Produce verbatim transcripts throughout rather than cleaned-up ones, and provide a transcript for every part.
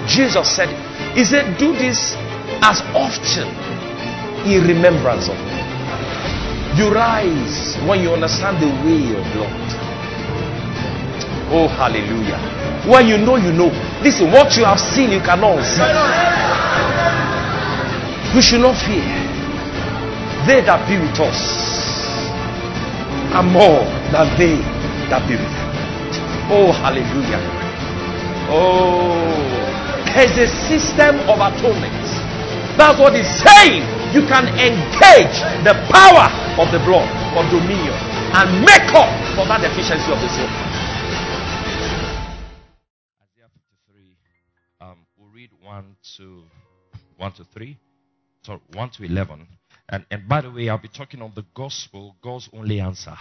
Jesus said it. He said, do this as often in remembrance of me. You rise when you understand the way of the Lord. Oh, hallelujah. When you know, you know. Listen, what you have seen, you cannot unsee. We should not fear. They that be with us are more than they that be with them. Oh, hallelujah. Oh, there's a system of atonement. That's what he's saying. You can engage the power of the blood of dominion and make up for that deficiency of the soul. Isaiah fifty-three. Um, we'll read one to one to three. So one to eleven. And and by the way, I'll be talking on the gospel, God's only answer.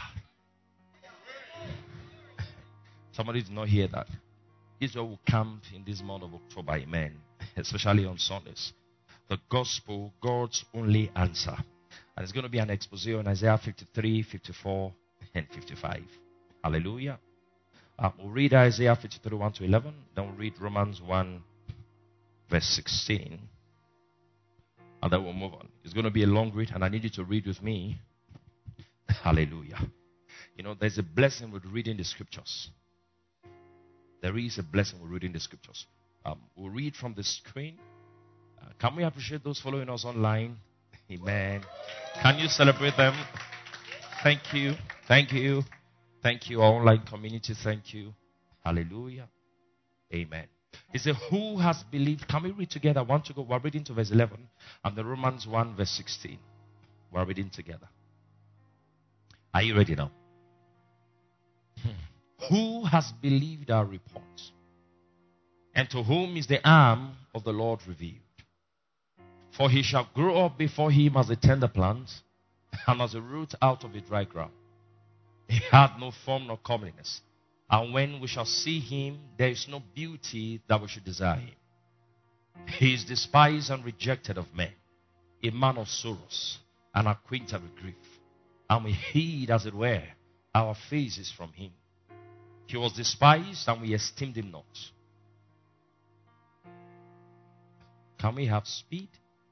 Somebody did not hear that. Israel will camp in this month of October, amen. Especially on Sundays. The gospel, God's only answer. And it's going to be an expose on Isaiah fifty-three, fifty-four, and fifty-five. Hallelujah. Um, we'll read Isaiah fifty-three, one to eleven. Then we'll read Romans one, verse sixteen. And then we'll move on. It's going to be a long read, and I need you to read with me. Hallelujah. You know, there's a blessing with reading the scriptures. There is a blessing with reading the scriptures. Um, we'll read from the screen. Uh, can we appreciate those following us online? Amen. Can you celebrate them? Thank you. Thank you. Thank you, our online community. Thank you. Hallelujah. Amen. He said, who has believed? Can we read together? One to go. We're reading to verse eleven. And the Romans one, verse sixteen. We're reading together. Are you ready now? Hmm. Who has believed our report? And to whom is the arm of the Lord revealed? For he shall grow up before him as a tender plant, and as a root out of a dry ground. He had no form nor comeliness. And when we shall see him, there is no beauty that we should desire him. He is despised and rejected of men, a man of sorrows, and acquainted with grief. And we hid, as it were, our faces from him. He was despised, and we esteemed him not. Can we have speed?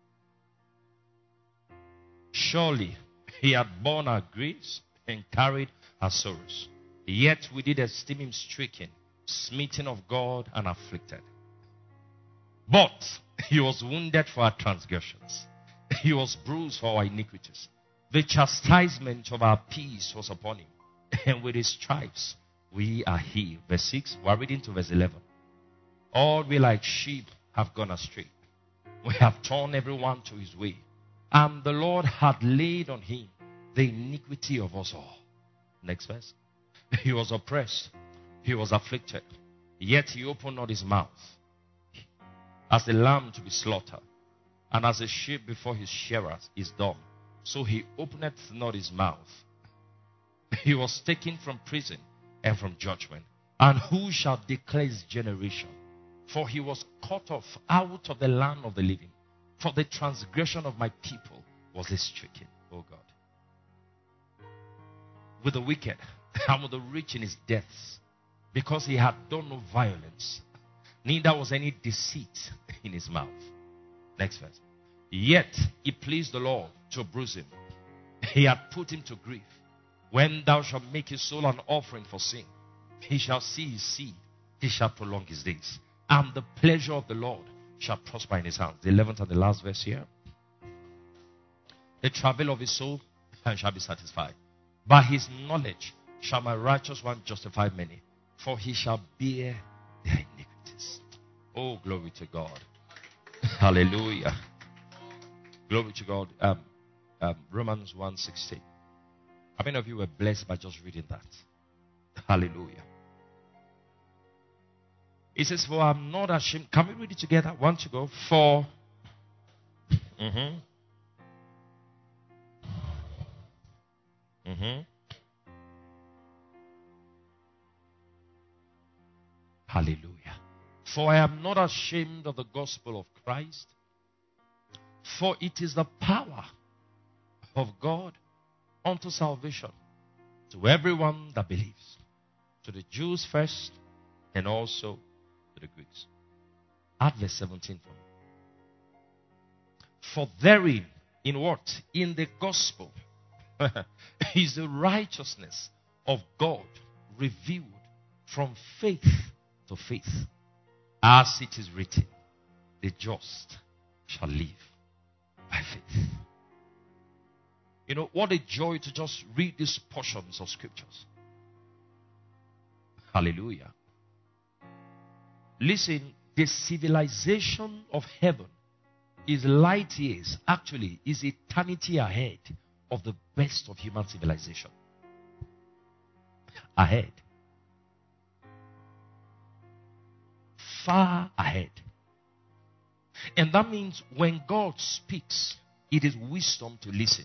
Surely he had borne our griefs and carried our sorrows. Yet we did esteem him stricken, smitten of God, and afflicted. But he was wounded for our transgressions. He was bruised for our iniquities. The chastisement of our peace was upon him. And with his stripes we are healed. Verse six, we are reading to verse eleven. All we like sheep have gone astray. We have torn everyone to his way. And the Lord had laid on him the iniquity of us all. Next verse. He was oppressed. He was afflicted. Yet he opened not his mouth. As a lamb to be slaughtered, and as a sheep before his shearers is dumb, so he openeth not his mouth. He was taken from prison and from judgment. And who shall declare his generation? For he was cut off out of the land of the living. For the transgression of my people was he stricken, O God. With the wicked and with the rich in his deaths, because he had done no violence, neither was any deceit in his mouth. Next verse. Yet it pleased the Lord to bruise him. He had put him to grief. When thou shalt make his soul an offering for sin, he shall see his seed. He shall prolong his days. And the pleasure of the Lord shall prosper in his hands. The eleventh and the last verse here. The travail of his soul and shall be satisfied. By his knowledge shall my righteous one justify many, for he shall bear their iniquities. Oh, glory to God. Hallelujah. Glory to God. Um, um, Romans one sixteen. How many of you were blessed by just reading that? Hallelujah. It says, for I'm not ashamed. Can we read it together? One to go. For. Mm-hmm. Mm-hmm. Hallelujah. For I am not ashamed of the gospel of Christ, for it is the power of God unto salvation to everyone that believes, to the Jews first, and also to the Greeks. Add verse seventeen for me. For therein, in what? In the gospel, is the righteousness of God revealed from faith to faith. As it is written, the just shall live by faith. You know, what a joy to just read these portions of scriptures. Hallelujah. Listen, the civilization of heaven is light years, actually, is eternity ahead of the best of human civilization. Ahead. Far ahead. And that means when God speaks, it is wisdom to listen.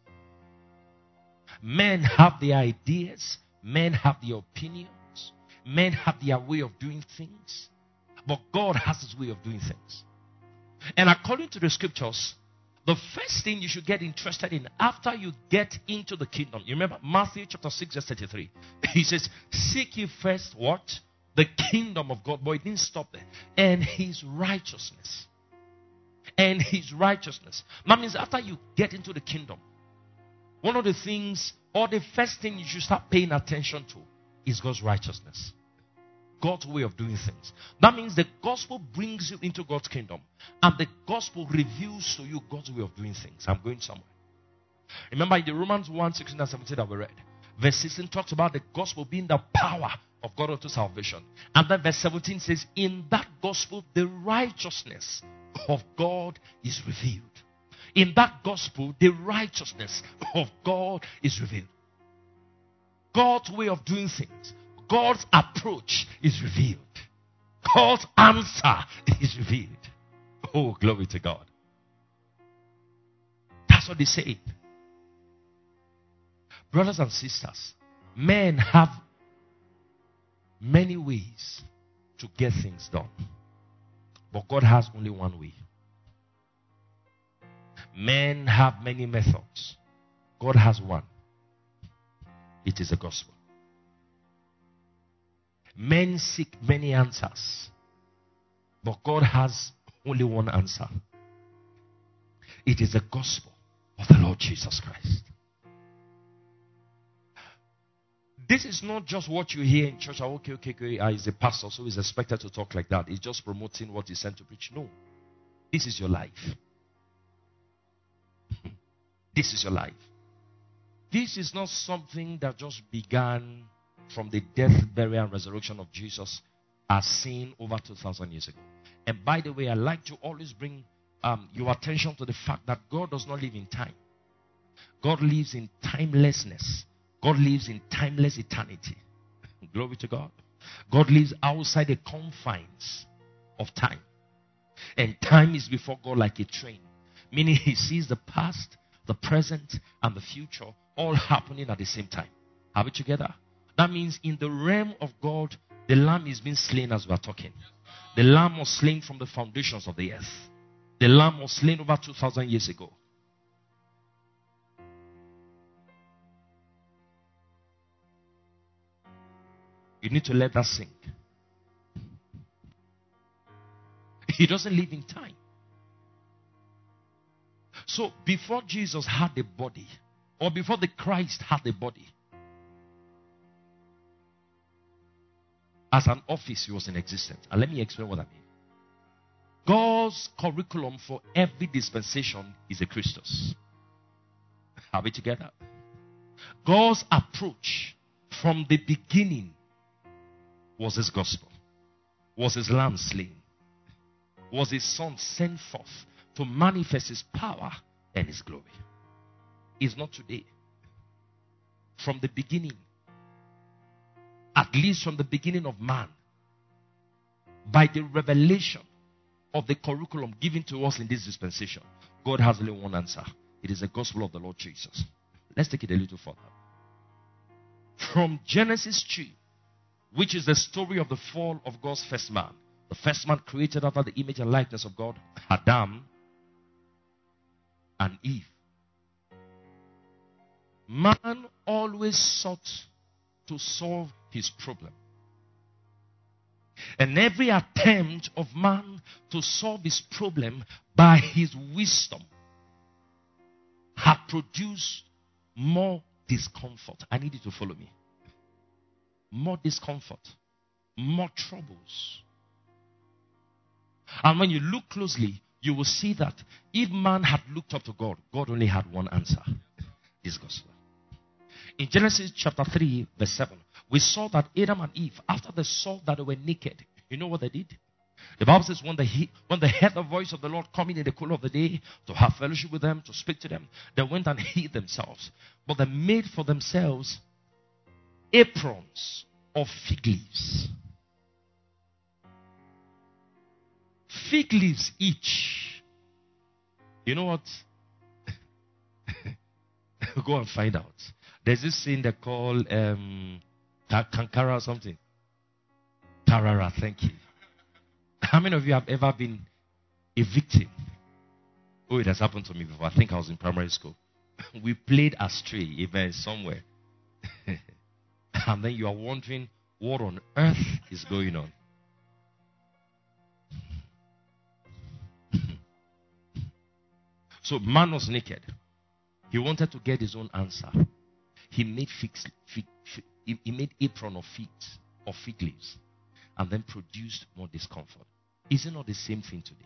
Men have their ideas, men have their opinions, men have their way of doing things, but God has his way of doing things. And according to the scriptures, the first thing you should get interested in after you get into the kingdom, you remember Matthew chapter six verse thirty-three, he says, seek ye first what? The kingdom of God. But it didn't stop there. And his righteousness. And his righteousness. That means after you get into the kingdom, one of the things, or the first thing you should start paying attention to is God's righteousness. God's way of doing things. That means the gospel brings you into God's kingdom. And the gospel reveals to you God's way of doing things. I'm going somewhere. Remember in the Romans one, sixteen and seventeen that we read. Verse sixteen talks about the gospel being the power of God unto salvation. And then verse seventeen says, in that gospel, the righteousness of God is revealed. In that gospel, the righteousness of God is revealed. God's way of doing things, God's approach is revealed. God's answer is revealed. Oh, glory to God. That's what they say. Brothers and sisters, men have many ways to get things done. But God has only one way. Men have many methods. God has one. It is the gospel. Men seek many answers. But God has only one answer. It is the gospel of the Lord Jesus Christ. This is not just what you hear in church. Okay, okay, okay. Uh, he's a pastor, so he's expected to talk like that. He's just promoting what he's sent to preach. No. This is your life. This is your life. This is not something that just began from the death, burial, and resurrection of Jesus as seen over two thousand years ago. And by the way, I like to always bring um, your attention to the fact that God does not live in time. God lives in timelessness. God lives in timeless eternity. Glory to God. God lives outside the confines of time. And time is before God like a train. Meaning he sees the past, the present, and the future all happening at the same time. Are we together? That means in the realm of God, the lamb is being slain as we are talking. The lamb was slain from the foundations of the earth. The lamb was slain over two thousand years ago. You need to let that sink. He doesn't live in time. So before Jesus had a body, or before the Christ had a body, as an office, he was in existence. And let me explain what I mean. God's curriculum for every dispensation is a Christus. Are we together? God's approach from the beginning was his gospel, was his lamb slain, was his son sent forth to manifest his power and his glory. It's not today. From the beginning, at least from the beginning of man, by the revelation of the curriculum given to us in this dispensation, God has only one answer. It is the gospel of the Lord Jesus. Let's take it a little further. From Genesis three, which is the story of the fall of God's first man. The first man created after the image and likeness of God, Adam and Eve. Man always sought to solve his problem. And every attempt of man to solve his problem by his wisdom had produced more discomfort. I need you to follow me. More discomfort, more troubles. And when you look closely, you will see that if man had looked up to God, God only had one answer. This gospel. In Genesis chapter three, verse seven, we saw that Adam and Eve, after they saw that they were naked, you know what they did? The Bible says when they, he, when they heard the voice of the Lord coming in the cool of the day to have fellowship with them, to speak to them, they went and hid themselves. But they made for themselves aprons of fig leaves. Fig leaves each. You know what? Go and find out. There's this thing they call um, kankara or something. Tarara, thank you. How many of you have ever been a victim? Oh, it has happened to me before. I think I was in primary school. We played astray event somewhere. And then you are wondering what on earth is going on. So man was naked. He wanted to get his own answer. He made fig, fig, fig, he made apron of figs, of fig leaves, and then produced more discomfort. Is it not the same thing today?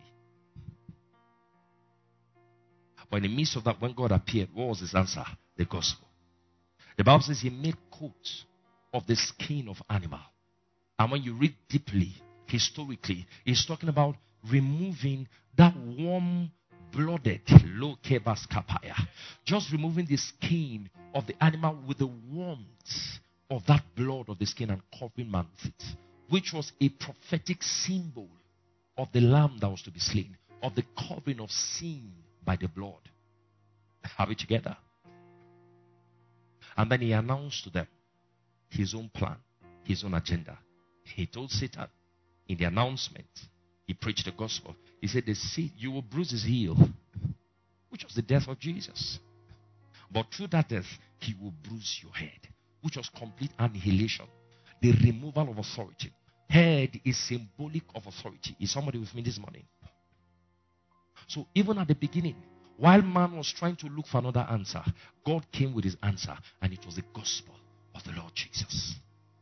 But in the midst of that, when God appeared, what was his answer? The gospel. The Bible says he made coats of the skin of animal. And when you read deeply, historically, he's talking about removing that warm blooded, low kebas kapaya, just removing the skin of the animal with the warmth of that blood of the skin and covering man with it, which was a prophetic symbol of the lamb that was to be slain, of the covering of sin by the blood. Have it together. And then he announced to them his own plan, his own agenda. He told Satan in the announcement, he preached the gospel. He said, the seed, you will bruise his heel, which was the death of Jesus. But through that death, he will bruise your head, which was complete annihilation, the removal of authority. Head is symbolic of authority. Is somebody with me this morning? So even at the beginning, while man was trying to look for another answer, God came with his answer, and it was the gospel of the Lord Jesus.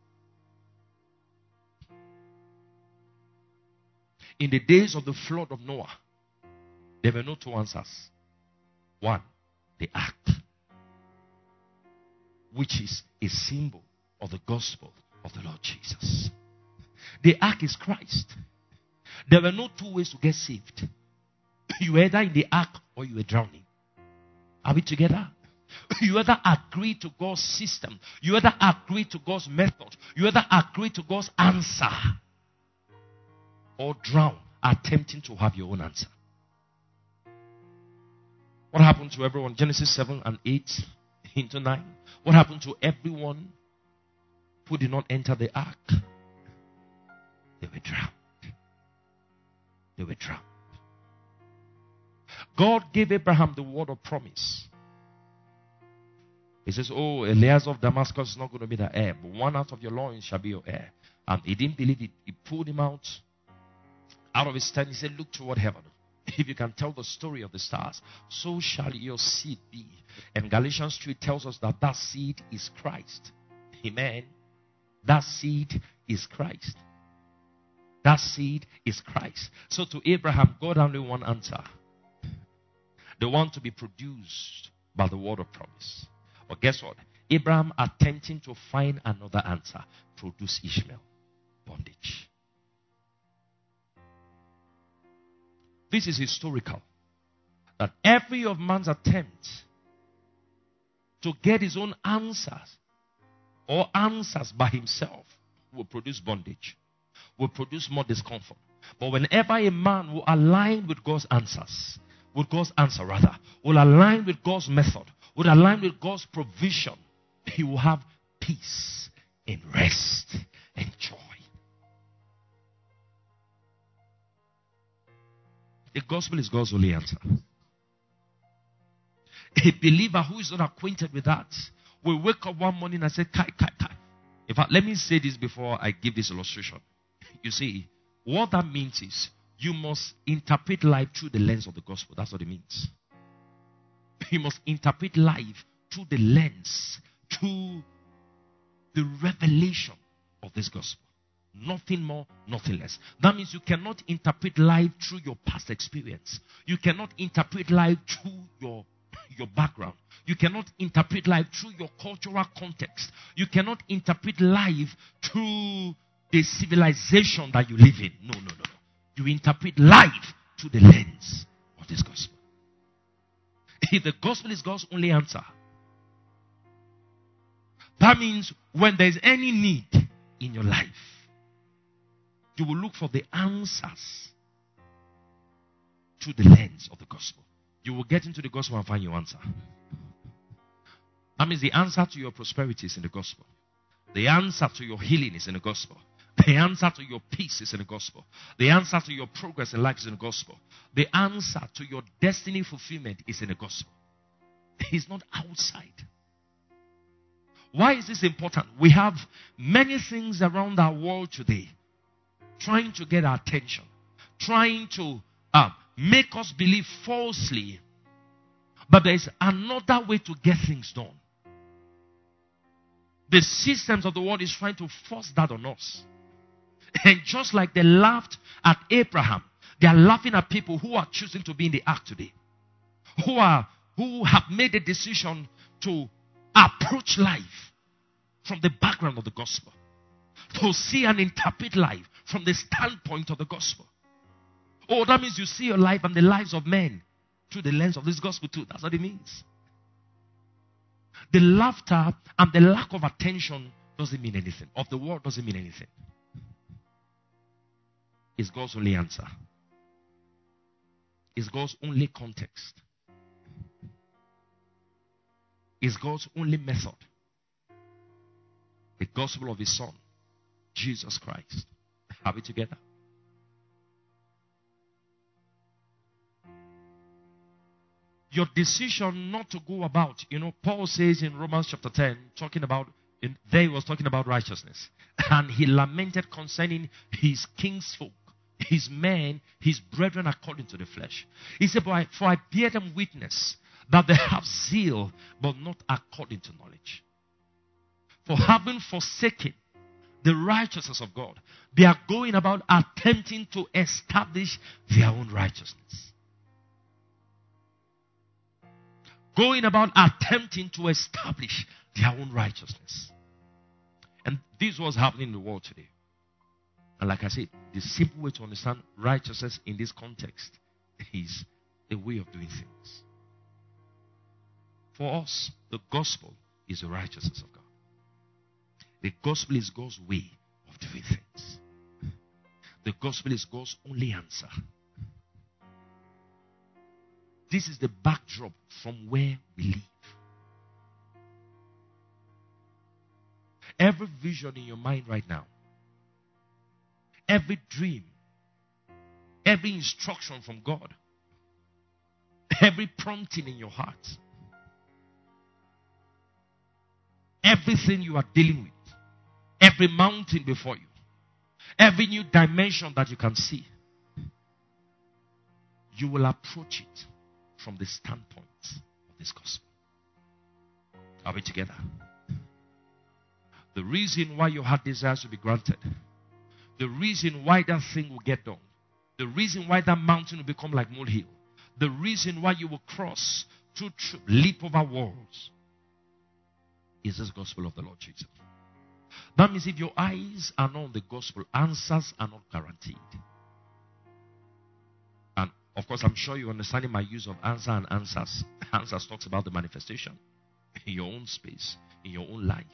In the days of the flood of Noah, there were no two answers. One, the ark, which is a symbol of the gospel of the Lord Jesus. The ark is Christ. There were no two ways to get saved. You were either in the ark or you were drowning. Are we together? You either agree to God's system, you either agree to God's method, you either agree to God's answer, or drown, attempting to have your own answer. What happened to everyone? Genesis seven and eight into nine. What happened to everyone who did not enter the ark? They were drowned. They were drowned. God gave Abraham the word of promise. He says, oh, Eliezer of Damascus is not going to be the heir, but one out of your loins shall be your heir. And he didn't believe it. He pulled him out out of his tent. He said, look toward heaven. If you can tell the story of the stars, so shall your seed be. And Galatians three tells us that that seed is Christ. Amen. That seed is Christ. That seed is Christ. So to Abraham, God only one answer. The one to be produced by the word of promise. But guess what? Abraham attempting to find another answer produced Ishmael. Bondage. This is historical. That every of man's attempt to get his own answers or answers by himself will produce bondage, will produce more discomfort. But whenever a man will align with God's answers, with God's answer rather, will align with God's method, will align with God's provision, he will have peace and rest and joy. The gospel is God's only answer. A believer who is not acquainted with that will wake up one morning and say, Kai, Kai, Kai. In fact, let me say this before I give this illustration. You see, what that means is you must interpret life through the lens of the gospel. That's what it means. You must interpret life through the lens, through the revelation of this gospel. Nothing more, nothing less. That means you cannot interpret life through your past experience. You cannot interpret life through your, your background. You cannot interpret life through your cultural context. You cannot interpret life through the civilization that you live in. No, no, no, no. You interpret life through the lens of this gospel. If the gospel is God's only answer, that means when there is any need in your life, you will look for the answers through the lens of the gospel. You will get into the gospel and find your answer. That means the answer to your prosperity is in the gospel. The answer to your healing is in the gospel. The answer to your peace is in the gospel. The answer to your progress in life is in the gospel. The answer to your destiny fulfillment is in the gospel. It's not outside. Why is this important? We have many things around our world today trying to get our attention, trying to uh, make us believe falsely. But there is another way to get things done. The systems of the world is trying to force that on us. And just like they laughed at Abraham, they are laughing at people who are choosing to be in the ark today. Who are who have made a decision to approach life from the background of the gospel. To see and interpret life from the standpoint of the gospel. Oh, that means you see your life and the lives of men through the lens of this gospel too. That's what it means. The laughter and the lack of attention doesn't mean anything. Of the world doesn't mean anything. It's God's only answer. It's God's only context. It's God's only method. The gospel of His Son, Jesus Christ. Are we together? Your decision not to go about, you know, Paul says in Romans chapter ten, talking about, in, there he was talking about righteousness. And he lamented concerning his kinsfolk, his men, his brethren according to the flesh. He said, for I, for I bear them witness that they have zeal, but not according to knowledge. For having forsaken the righteousness of God, they are going about attempting to establish their own righteousness. Going about attempting to establish their own righteousness. And this was happening in the world today. And like I said, the simple way to understand righteousness in this context is a way of doing things. For us, the gospel is the righteousness of God. The gospel is God's way of doing things. The gospel is God's only answer. This is the backdrop from where we live. Every vision in your mind right now, every dream, every instruction from God, every prompting in your heart, everything you are dealing with, every mountain before you, every new dimension that you can see, you will approach it from the standpoint of this gospel. Are we together? The reason why your heart desires to be granted, the reason why that thing will get done, the reason why that mountain will become like molehill, the reason why you will cross through, through leap over walls, is this gospel of the Lord Jesus. That means if your eyes are not on the gospel, answers are not guaranteed. And of course, I'm sure you're understanding my use of answer and answers. Answers talks about the manifestation in your own space, in your own life.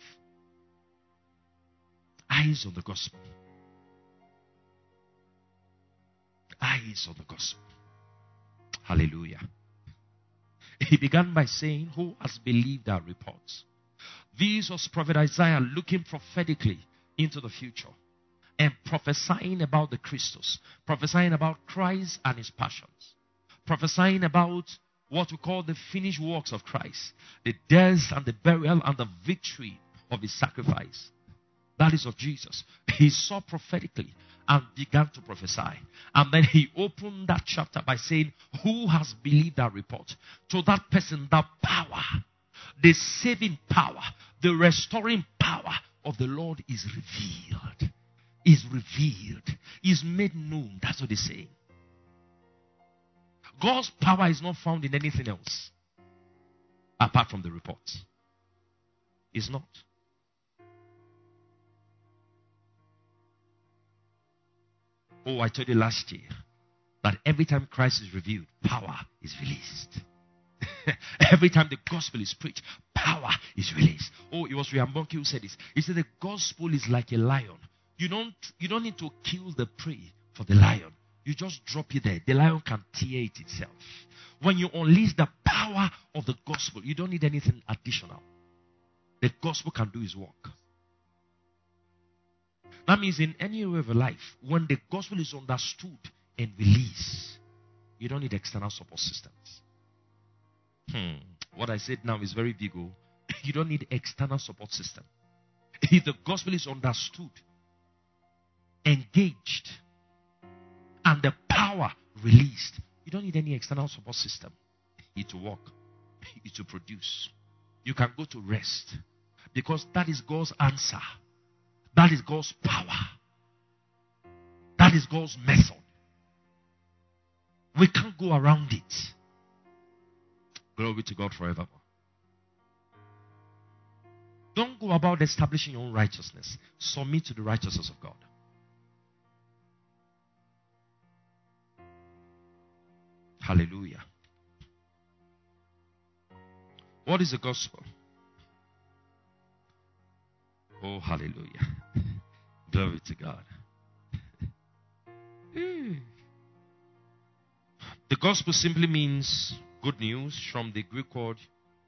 Eyes on the gospel. Eyes on the gospel. Hallelujah. He began by saying, who has believed our reports? This was Prophet Isaiah looking prophetically into the future and prophesying about the Christus, prophesying about Christ and His passions, prophesying about what we call the finished works of Christ, the death and the burial and the victory of His sacrifice. That is of Jesus. He saw prophetically and began to prophesy. And then he opened that chapter by saying, who has believed our report? To that person, the power, the saving power, the restoring power of the Lord is revealed. Is revealed. Is made known. That's what they say. God's power is not found in anything else apart from the report. It's not. Oh, I told you last year that every time Christ is revealed, power is released. Every time the gospel is preached, power is released. Oh, it was Riambonke who said this. He said the gospel is like a lion. You don't, you don't need to kill the prey for the lion. You just drop it there. The lion can tear it itself. When you unleash the power of the gospel, you don't need anything additional. The gospel can do its work. That means in any area of your life, when the gospel is understood and released, you don't need external support systems. Hmm. What I said now is very big. Oh. You don't need external support system. If the gospel is understood, engaged, and the power released, you don't need any external support system. It will work. It will produce. You can go to rest. Because that is God's answer. That is God's power. That is God's method. We can't go around it. Glory to God forevermore. Don't go about establishing your own righteousness. Submit to the righteousness of God. Hallelujah. What is the gospel? Oh, hallelujah. Glory to God. The gospel simply means good news, from the Greek word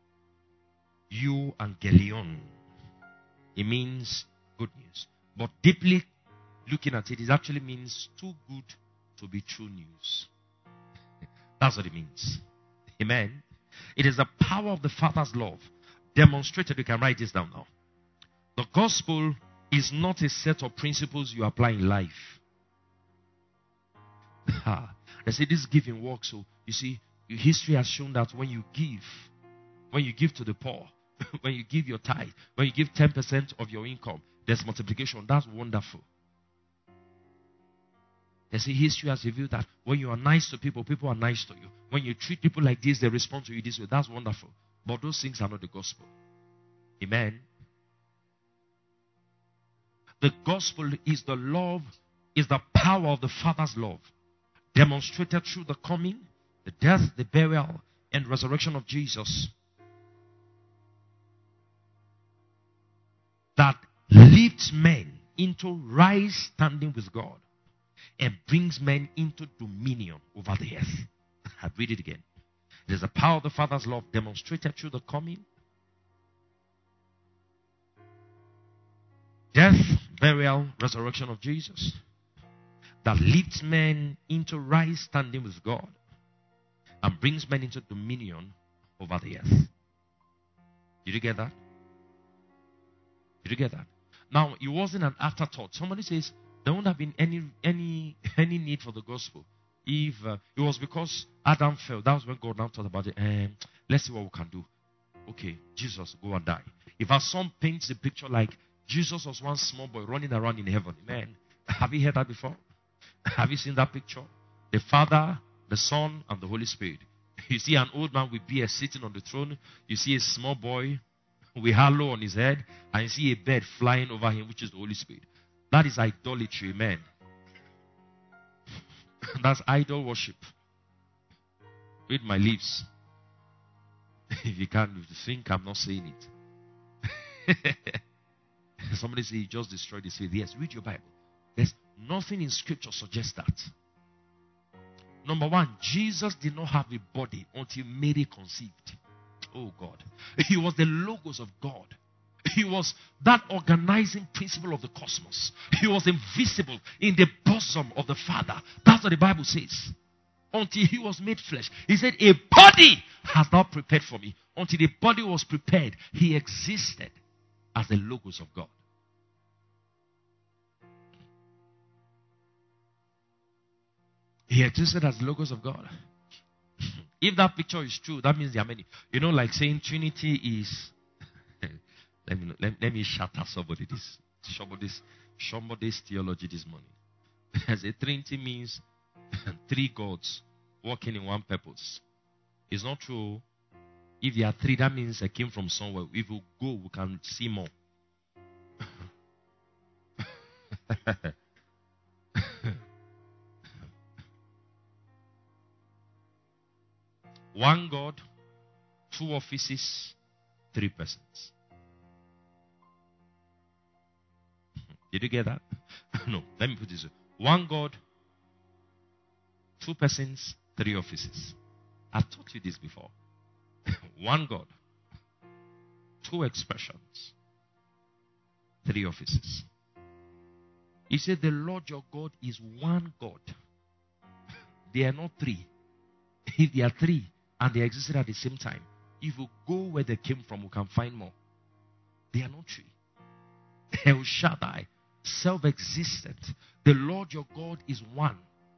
euangelion. It means good news. But deeply looking at it, it actually means too good to be true news. That's what it means. Amen. It is the power of the Father's love demonstrated. You can write this down now. The gospel is not a set of principles you apply in life. They say this giving works. So you see, history has shown that when you give, when you give to the poor, when you give your tithe, when you give ten percent of your income, there's multiplication. That's wonderful. They say history has revealed that when you are nice to people, people are nice to you. When you treat people like this, they respond to you this way. That's wonderful. But those things are not the gospel. Amen. The gospel is the love, is the power of the Father's love, demonstrated through the coming, the death, the burial, and resurrection of Jesus, that lifts men into right standing with God and brings men into dominion over the earth. I'll read it again. It is the power of the Father's love demonstrated through the coming, death, burial, resurrection of Jesus, that lifts men into right standing with God and brings men into dominion over the earth. Did you get that? Did you get that? Now, it wasn't an afterthought. Somebody says there won't have been any any any need for the gospel if uh, it was because Adam fell. That was when God now thought about it. Um, let's see what we can do. Okay, Jesus, go and die. If our son paints the picture like Jesus was one small boy running around in heaven, man, have you heard that before? Have you seen that picture? The Father, the Son, and the Holy Spirit. You see an old man with beard sitting on the throne. You see a small boy with halo on his head, and you see a bird flying over him, which is the Holy Spirit. That is idolatry, man. That's idol worship. Read my lips. If you can't think I'm not saying it. Somebody say you just destroyed this faith. Yes, read your Bible. There's nothing in scripture suggests that. Number one, Jesus did not have a body until Mary conceived. Oh God. He was the logos of God. He was that organizing principle of the cosmos. He was invisible in the bosom of the Father. That's what the Bible says. Until he was made flesh. He said, a body has not prepared for me. Until the body was prepared, he existed as the logos of God. He existed as the Logos of God. If that picture is true, that means there are many. You know, like saying Trinity is. let me let, let me shatter somebody this somebody's somebody's theology this morning. As a Trinity means three gods working in one purpose. It's not true. If there are three, that means I came from somewhere. If we go, we can see more. One God, two offices, three persons. Did you get that? No, let me put this way. One God, two persons, three offices. I've taught you this before. One God, two expressions, three offices. He said the Lord your God is one God. They are not three. If they are three and they existed at the same time, if you go where they came from, we can find more. They are not three. El Shaddai, self-existent. The Lord your God is one.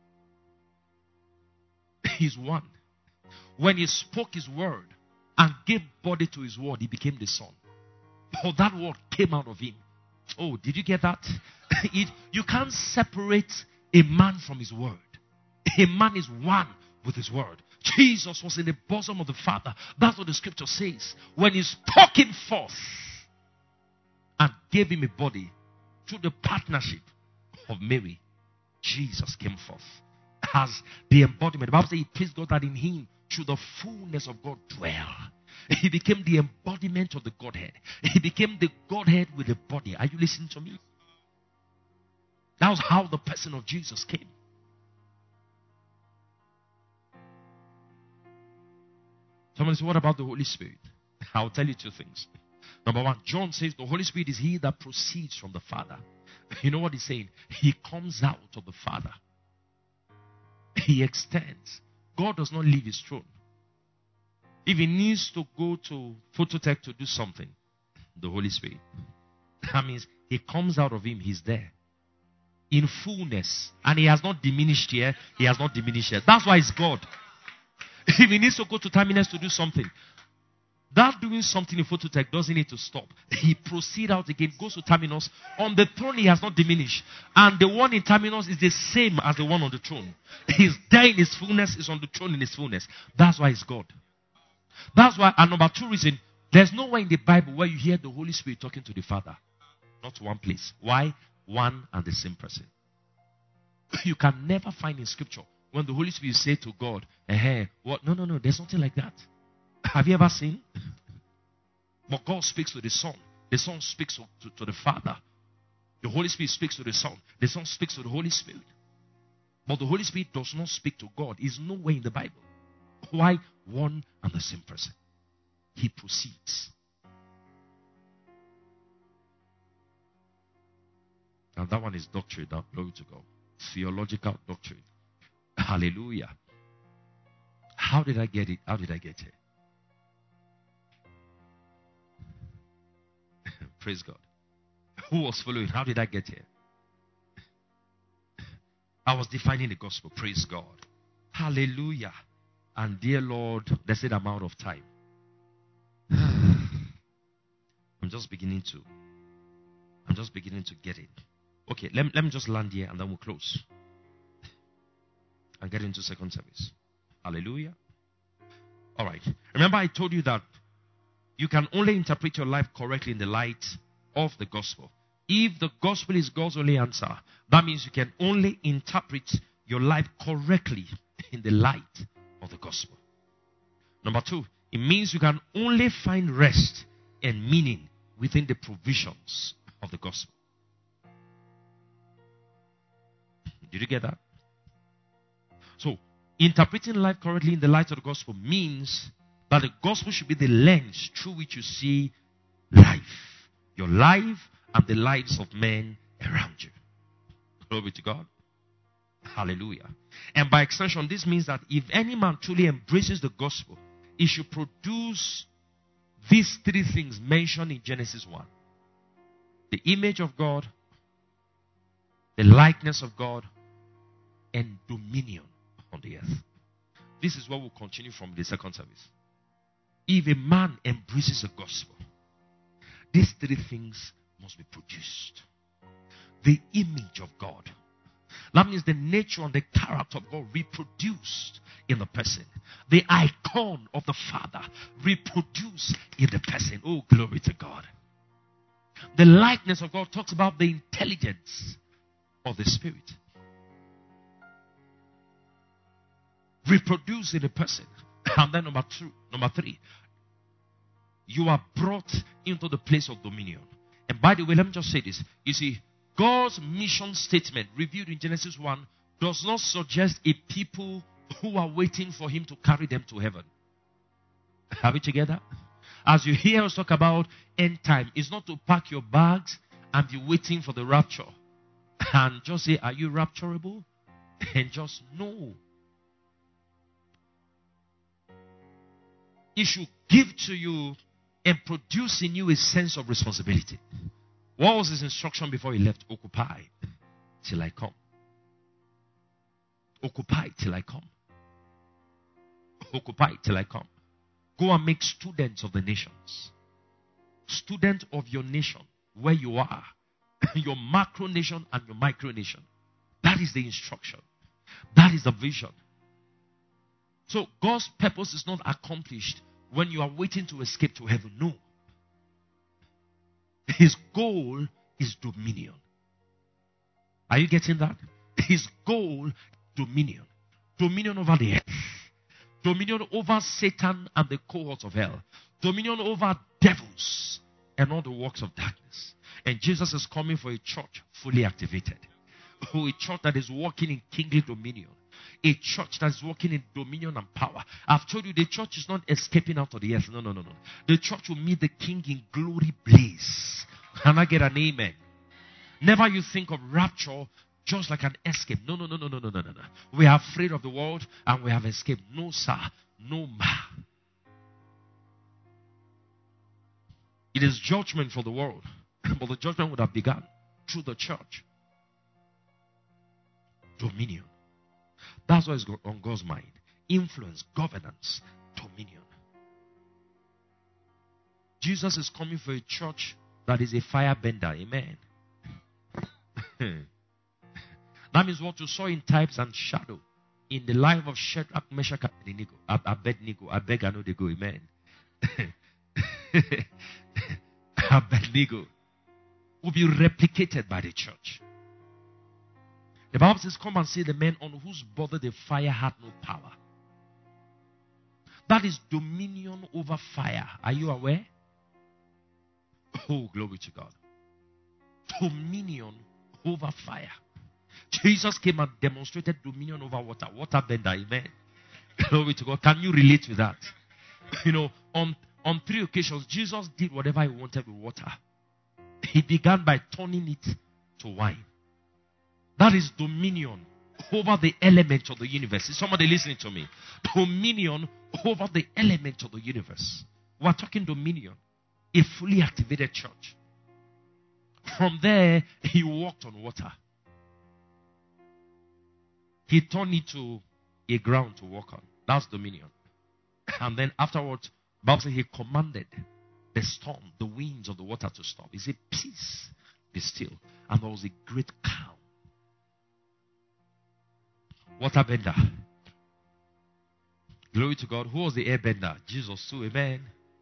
He's one. When he spoke his word and gave body to his word, he became the Son. But that word came out of him. Oh, did you get that? It, you can't separate a man from his word. A man is one with his word. Jesus was in the bosom of the Father. That's what the scripture says. When he spoke him forth and gave him a body through the partnership of Mary, Jesus came forth as the embodiment. The Bible says he pleased God that in him should the fullness of God dwell. He became the embodiment of the Godhead. He became the Godhead with a body. Are you listening to me? That was how the person of Jesus came. Someone says, what about the Holy Spirit? I'll tell you two things. Number one, John says the Holy Spirit is he that proceeds from the Father. You know what he's saying? He comes out of the Father. He extends. God does not leave his throne. If he needs to go to Phototech to do something, the Holy Spirit, that means he comes out of him, he's there. In fullness. And he has not diminished here, he has not diminished here. That's why he's God. If he needs to go to Terminus to do something, that doing something in Phototech doesn't need to stop. He proceeds out again, goes to Terminus. On the throne, he has not diminished. And the one in Terminus is the same as the one on the throne. He's there in his fullness, he's on the throne in his fullness. That's why he's God. That's why, and number two reason, there's nowhere in the Bible where you hear the Holy Spirit talking to the Father. Not one place. Why? One and the same person. You can never find in Scripture when the Holy Spirit say to God, eh, what? No, no, no, there's nothing like that. Have you ever seen? But God speaks to the Son. The Son speaks to, to, to the Father. The Holy Spirit speaks to the Son. The Son speaks to the Holy Spirit. But the Holy Spirit does not speak to God. It's nowhere in the Bible. Why? One and the same person. He proceeds. And that one is doctrine. Now, glory to God. Theological doctrine. Hallelujah. How did I get it? How did I get here? Praise God. Who was following? How did I get here? I was defining the gospel. Praise God. Hallelujah. And dear Lord, that's it, I'm out of time. I'm just beginning to, I'm just beginning to get it. Okay, let, let me just land here and then we'll close. And get into second service. Hallelujah. All right. Remember I told you that you can only interpret your life correctly in the light of the gospel. If the gospel is God's only answer, that means you can only interpret your life correctly in the light of the gospel. Number two, it means you can only find rest and meaning within the provisions of the gospel. Did you get that? So, interpreting life correctly in the light of the gospel means that the gospel should be the lens through which you see life. Your life and the lives of men around you. Glory to God. Hallelujah. And by extension, this means that if any man truly embraces the gospel, he should produce these three things mentioned in Genesis one. The image of God, the likeness of God, and dominion. on the earth. This is what will continue from the second service. If a man embraces the gospel, these three things must be produced. The image of God. That means the nature and the character of God reproduced in the person. The icon of the Father reproduced in the person. Oh, glory to God. The likeness of God talks about the intelligence of the Spirit. Reproduced in the person. And then number two, number three, you are brought into the place of dominion. And by the way, let me just say this. You see, God's mission statement revealed in Genesis one does not suggest a people who are waiting for him to carry them to heaven. Are we together? As you hear us talk about end time, it's not to pack your bags and be waiting for the rapture and just say, are you rapturable? And just know. It should give to you and produce in you a sense of responsibility. What was his instruction before he left? Occupy till I come. Occupy till I come. Occupy till I come. Go and make students of the nations. Student of your nation, where you are. Your macro nation and your micro nation. That is the instruction. That is the vision. So God's purpose is not accomplished when you are waiting to escape to heaven. No. His goal is dominion. Are you getting that? His goal, dominion. Dominion over the earth. Dominion over Satan and the cohorts of hell. Dominion over devils and all the works of darkness. And Jesus is coming for a church fully activated. Oh, a church that is walking in kingly dominion. A church that is walking in dominion and power. I've told you the church is not escaping out of the earth. No, no, no, no. The church will meet the king in glory blaze. Can I get an amen? Never you think of rapture just like an escape. No, no, no, no, no, no, no, no. We are afraid of the world and we have escaped. No, sir. No, ma. It is judgment for the world. But the judgment would have begun through the church. Dominion. That's what is on God's mind. Influence, governance, dominion. Jesus is coming for a church that is a firebender. Amen. That means what you saw in types and shadow in the life of Shadrach, Meshach, and Abednego. Abednego. I beg, I know they go. Amen. Abednego will be replicated by the church. The Bible says, come and see the men on whose body the fire had no power. That is dominion over fire. Are you aware? Oh, glory to God. Dominion over fire. Jesus came and demonstrated dominion over water. Water bender, amen. Glory to God. Can you relate with that? You know, on, on three occasions, Jesus did whatever he wanted with water. He began by turning it to wine. That is dominion over the elements of the universe. Is somebody listening to me? Dominion over the elements of the universe. We're talking dominion. A fully activated church. From there, he walked on water. He turned it to a ground to walk on. That's dominion. And then afterwards, Bible says he commanded the storm, the winds of the water to stop. He said, peace, be still. And there was a great calm. Waterbender. Glory to God. Who was the airbender? Jesus too. Amen.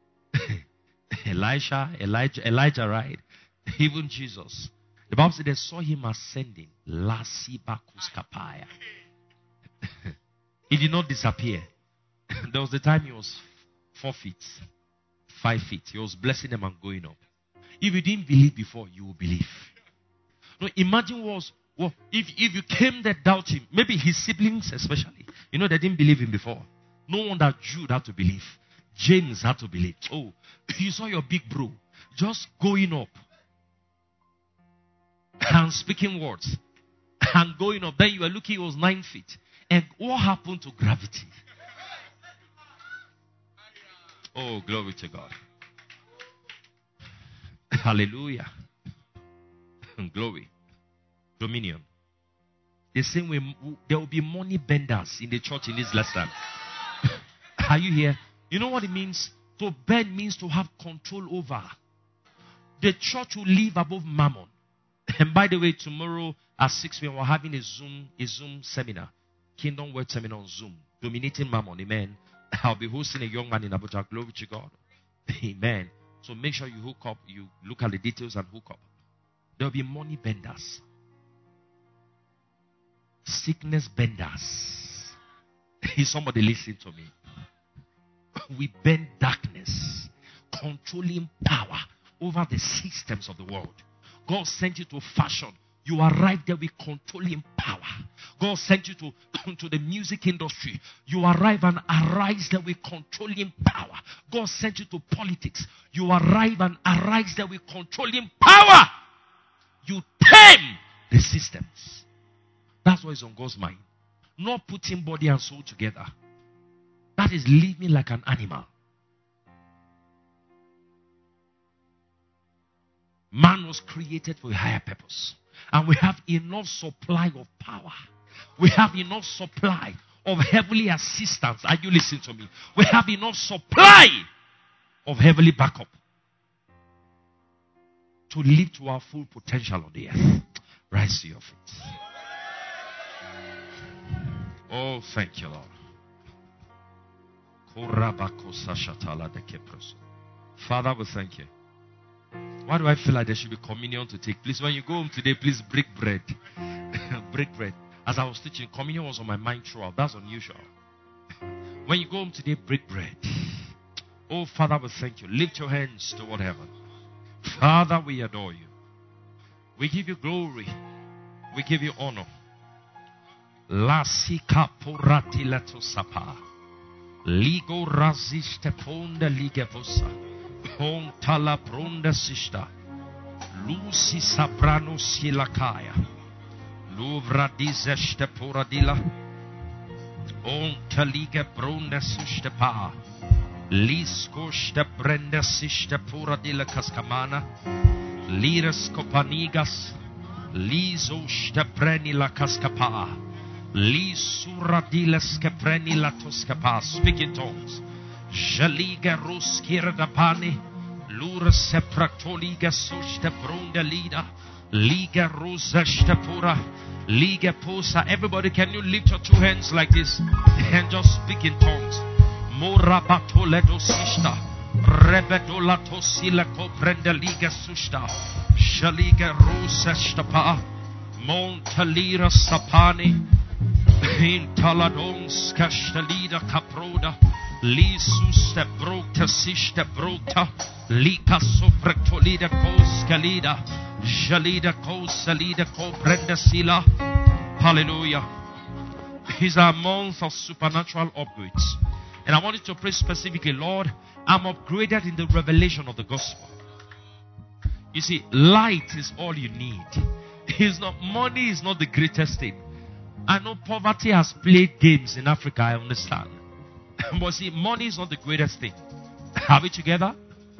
Elisha, Elijah, Elijah, right? Even Jesus. The Bible said they saw him ascending. Lasibakus kapaya. He did not disappear. There was the time he was four feet, five feet. He was blessing them and going up. If you didn't believe before, you will believe. No, imagine what was well, if if you came there doubting, maybe his siblings especially, you know, they didn't believe him before. No wonder Jude had to believe. James had to believe. Oh, you saw your big bro just going up and speaking words and going up. Then you were looking, he was nine feet. And what happened to gravity? Oh, glory to God. Hallelujah. Glory. Dominion. The same way, there will be money benders in the church in this last time. Are you here? You know what it means? To bend means to have control over. The church will live above mammon. And by the way, tomorrow at six p.m. we're having a Zoom, a Zoom seminar. Kingdom Word Seminar on Zoom. Dominating mammon. Amen. I'll be hosting a young man in Abuja. Glory to God. Amen. So make sure you hook up. You look at the details and hook up. There will be money benders. Sickness benders. Is somebody listening to me? We bend darkness. Controlling power over the systems of the world. God sent you to fashion. You arrive there with controlling power. God sent you to, to the music industry. You arrive and arise there with controlling power. God sent you to politics. You arrive and arise there with controlling power. You tame the systems. That's what is on God's mind. Not putting body and soul together. That is living like an animal. Man was created for a higher purpose. And we have enough supply of power. We have enough supply of heavenly assistance. Are you listening to me? We have enough supply of heavenly backup to live to our full potential on the earth. Rise to your feet. Oh, thank you, Lord. Father, we thank you. Why do I feel like there should be communion to take? Please, when you go home today, please break bread. Break bread. As I was teaching, communion was on my mind throughout. That's unusual. When you go home today, break bread. Oh, Father, we thank you. Lift your hands toward heaven. Father, we adore you. We give you glory. We give you honor. La sika porati leto sapa. Ligo raziste ponde ligevosa. Pon tala pronda sista. Lucy sabrano silakaya. Luvra dizeste poradila. On taliga pronda siste pa. Lisko ste brenda siste poradila kaskamana. Liras kopanigas. Lizo ste preni la kaskapa. Lisura diles ke preni la toskapa. Speak in tongues. Jaliga ruskira da pani. Lura sepratoliga soste brunda lida. Liga rosa pura. Liga posa. Everybody, can you lift your two hands like this and just speak in tongues? Mora batoledo sista. Rebedola tosila coprenda liga susta. Jaliga rosa stapa. Montalira sapani. Intaladons castalida caproda. Lisus te brota sista brota. Lika sopratolida coscalida. Jalida cosalida coprenda sila. Hallelujah. It's a month of supernatural upgrades. And I want you to pray specifically, Lord, I'm upgraded in the revelation of the gospel. You see, light is all you need. It's not, money is not the greatest thing. I know poverty has played games in Africa, I understand. But see, money is not the greatest thing. Are we together?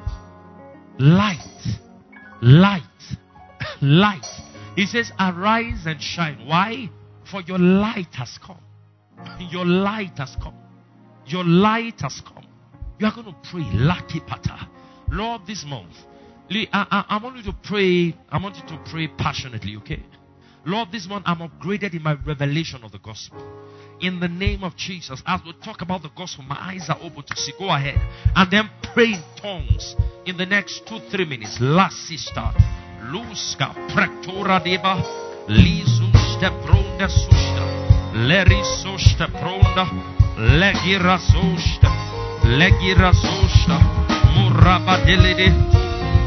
Light. Light. Light. He says, arise and shine. Why? For your light has come. Your light has come. Your light has come. You are going to pray. Lucky Pata. Lord, this month, I, I, I want you to pray. I want you to pray passionately, okay? Lord, this month I'm upgraded in my revelation of the gospel. In the name of Jesus, as we talk about the gospel, my eyes are open to see. Go ahead. And then pray in tongues in the next two, three minutes. La sister. Luska prectora deba. Lizuste pronda susta. Lerisoste pronda. Legira sosta. Legira sosta. Muraba delede.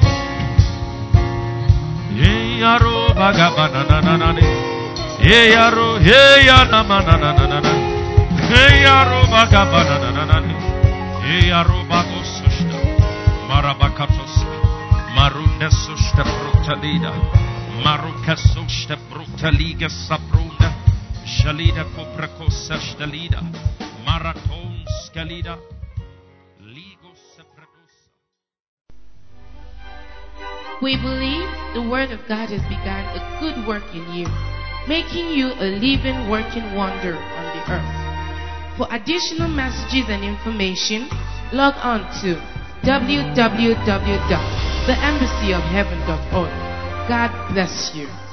Yaro bagabana na na na na. Hey yaro, hey yana na na na na na. Hey yaro bagabana na na na. Hey yaro bagosushta. Marabakatos. Marunda sushta brutalida. Maruka sushta brutaliga sabrunda. Jalida copracosa stalida. Maraton scalida. Ligo sepradosa. We believe the Word of God has begun a good work in you. making you a living, working wonder on the earth. For additional messages and information, log on to w w w dot the embassy of heaven dot org. God bless you.